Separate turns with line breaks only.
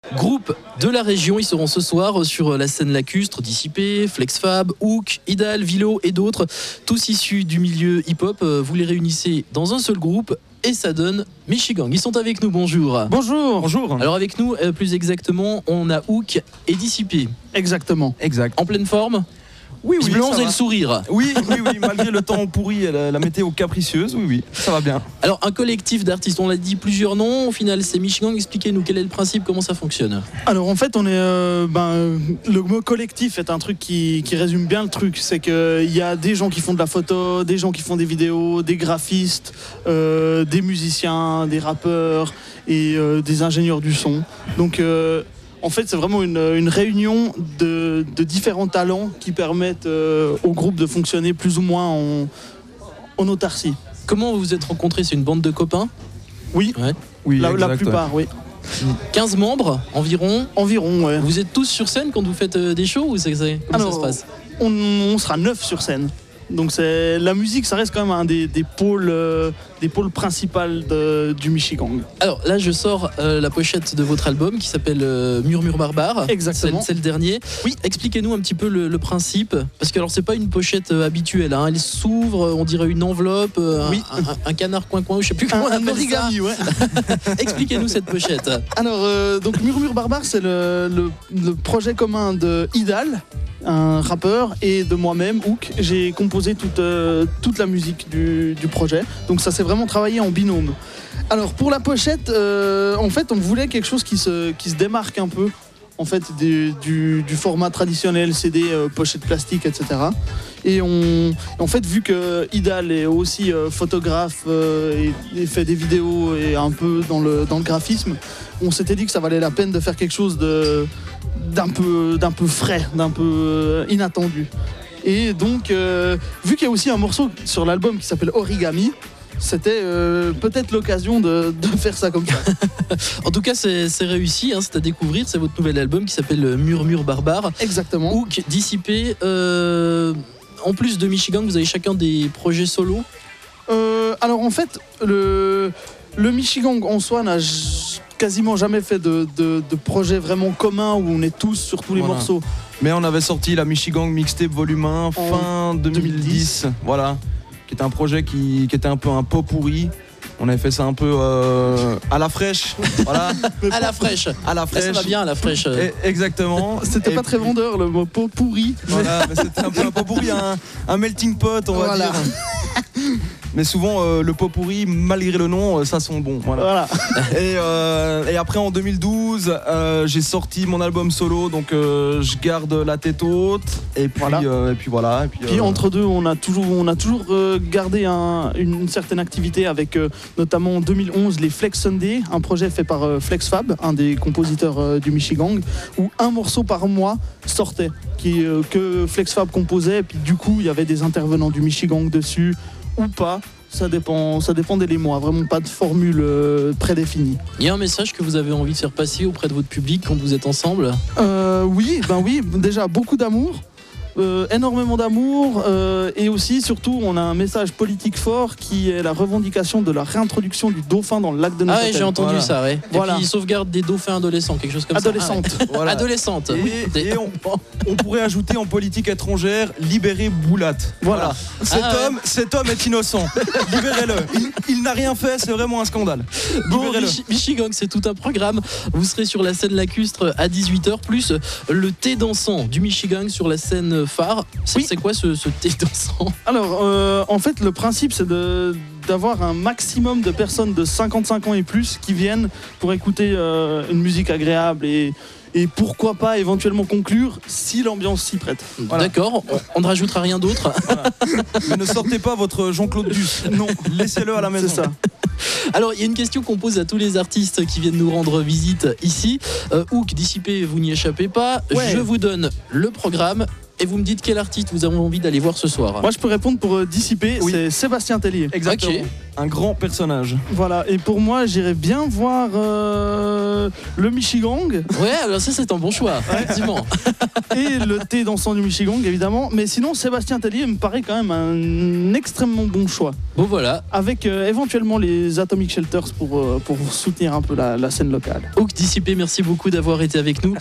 Groupe de la région, ils seront ce soir sur la scène lacustre, Dissipé, Flexfab, Hook, Idal, Vilo et d'autres, tous issus du milieu hip-hop. Vous les réunissez dans un seul groupe et ça donne Michigang. Ils sont avec nous, bonjour.
Bonjour.
Bonjour.
Alors avec nous, plus exactement, on a Hook et Dissipé.
Exactement.
Exact.
En pleine forme?
Oui,
Visiblement,
ça
vous avez
va.
le sourire.
Oui, malgré le temps pourri et la météo capricieuse, oui, ça va bien.
Alors un collectif d'artistes, on l'a dit, plusieurs noms, au final c'est Michigang. Expliquez-nous quel est le principe, comment ça fonctionne.
Alors en fait, on est, le mot collectif est un truc qui résume bien le truc. C'est qu'il y a des gens qui font de la photo, des gens qui font des vidéos, des graphistes, des musiciens, des rappeurs et des ingénieurs du son. Donc en fait, c'est vraiment une réunion de différents talents qui permettent au groupe de fonctionner plus ou moins en autarcie.
Comment vous vous êtes rencontrés? C'est une bande de copains?
Oui,
Ouais.
Oui,
la
exact,
plupart, oui.
15 membres environ.
Environ, ouais.
Vous êtes tous sur scène quand vous faites des shows ou comment ça se passe?
On sera 9 sur scène. Donc la musique, ça reste quand même un des pôles principaux du Michigang.
Alors là, je sors la pochette de votre album qui s'appelle Murmure Barbare.
Exactement.
C'est le dernier. Oui, expliquez-nous un petit peu le principe. Parce que alors c'est pas une pochette habituelle. Hein. Elle s'ouvre, on dirait une enveloppe,
Oui.
un canard coin-coin, je sais plus comment on
Un
appelle
origami, ouais.
ça. Expliquez-nous cette pochette.
Alors, donc Murmure Barbare, c'est le projet commun de Idal, un rappeur, et de moi-même, Hook. J'ai composé toute la musique du projet. Donc ça s'est vraiment travaillé en binôme. Alors pour la pochette, en fait, on voulait quelque chose qui se démarque un peu en fait du format traditionnel CD, pochette plastique, etc. Et en fait, vu que Idal est aussi photographe et fait des vidéos et un peu dans le graphisme, on s'était dit que ça valait la peine de faire quelque chose d'un peu frais, d'un peu inattendu. Et donc, vu qu'il y a aussi un morceau sur l'album qui s'appelle Origami, c'était peut-être l'occasion de faire ça comme ça.
En tout cas, c'est réussi, hein, c'est à découvrir. C'est votre nouvel album qui s'appelle Murmure Barbare.
Exactement.
Hook, Dissipé. En plus de Michigang, vous avez chacun des projets solo.
Alors en fait, le Michigang en soi n'a quasiment jamais fait de projet vraiment commun où on est tous sur tous les
Voilà.
morceaux.
Mais on avait sorti la Michigang Mixtape Volume 1 fin 2010, voilà, qui était un projet qui était un peu un pot pourri. On avait fait ça un peu à la fraîche, voilà,
À la fraîche.
à la
Là, ça
fraîche.
va bien, à la fraîche.
Exactement.
C'était
Et
pas très
puis,
vendeur le mot pot pourri.
Voilà, mais c'était un peu un pot pourri, un melting pot, on va
Voilà.
dire. Mais souvent, le pot pourri, malgré le nom, ça sent bon. Voilà.
Voilà.
Et après en 2012, j'ai sorti mon album solo, donc je garde la tête haute. Et puis
Voilà.
voilà.
Puis entre deux, on a toujours gardé une certaine activité avec notamment en 2011 les Flex Sunday, un projet fait par Flexfab, un des compositeurs du Michigang, où un morceau par mois sortait, que Flexfab composait, et puis du coup il y avait des intervenants du Michigang dessus ou pas. Ça dépendait des mois, vraiment pas de formule prédéfinie.
Il y a un message que vous avez envie de faire passer auprès de votre public quand vous êtes ensemble?
Oui, déjà beaucoup d'amour. Énormément d'amour et aussi surtout on a un message politique fort qui est la revendication de la réintroduction du dauphin dans le lac de
Ah
Neuchâtel.
ouais, j'ai entendu
Voilà.
ça, ouais.
Voilà.
Et puis ils sauvegardent des dauphins adolescents, quelque chose comme
Adolescente.
ça. Ah ouais.
Voilà.
Adolescente.
Et on pourrait ajouter en politique étrangère, libérer Boulat.
Voilà.
Cet homme est innocent. Libérez-le. Il n'a rien fait, c'est vraiment un scandale.
Bon,
Libérez-le.
Michigang, c'est tout un programme. Vous serez sur la scène lacustre à 18h, plus le thé dansant du Michigang sur la scène phare.
Oui.
C'est quoi ce thé dansant?
Alors en fait le principe c'est d'avoir un maximum de personnes de 55 ans et plus qui viennent pour écouter une musique agréable et pourquoi pas éventuellement conclure si l'ambiance s'y prête.
Voilà.
D'accord, on ne rajoutera rien d'autre.
Mais ne sortez pas votre Jean-Claude Duss.
Non,
Laissez-le à la maison.
c'est ça.
Alors, il y a une question qu'on pose à tous les artistes qui viennent nous rendre visite ici. Hook, Dissipé, vous n'y échappez pas.
Ouais.
Je vous donne le programme et vous me dites quel artiste vous avez envie d'aller voir ce soir.
Moi, je peux répondre pour Dissiper,
Oui.
c'est Sébastien Tellier.
Exactement.
Ok.
Un grand personnage.
Voilà, et pour moi, j'irais bien voir le Michigang
Ouais, alors ça c'est un bon choix, effectivement.
et le thé dansant du Michigang, évidemment. Mais sinon, Sébastien Tellier me paraît quand même un extrêmement bon choix.
Bon voilà,
Avec éventuellement les Atomic Shelters pour soutenir un peu la scène locale.
Hook Dissipé, merci beaucoup d'avoir été avec nous.